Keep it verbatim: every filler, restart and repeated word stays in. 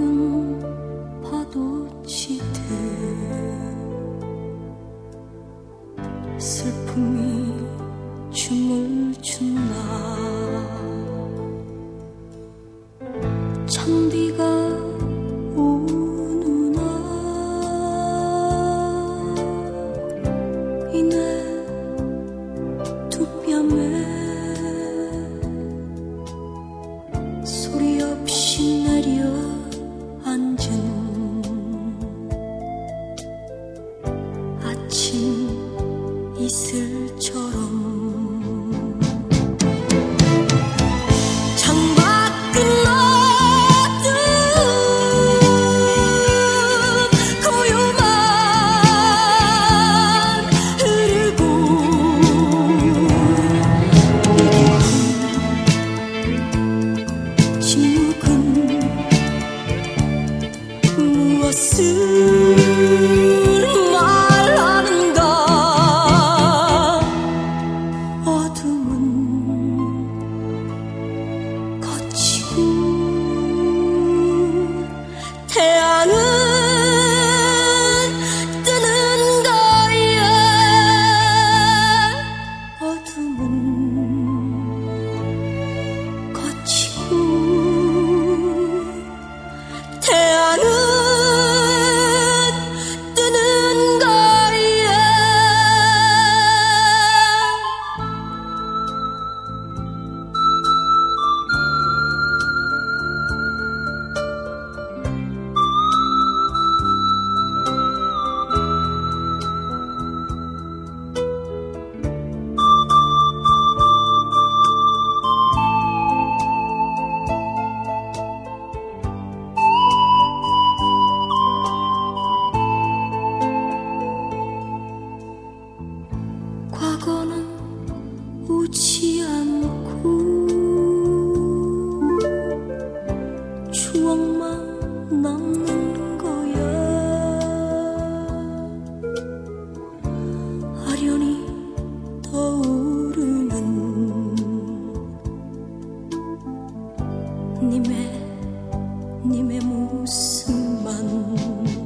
푸른 파도치듯 슬픔이 춤을 춘다. 찬비가 오는 날 이내 두 뺨에 소리 없이 내려앉은 아침 이슬처럼 창밖은 어두운 고요만 흐르고 이 깊은 침묵은 무엇을 말하는가. 어둠은 거치고 태양은 뜨는 거야. 어둠은 거치고 태양은 뜨는 거야. 과거는 오지 않고 추억만 남는 거야. 아련히 떠오르는 님의 님의 모습만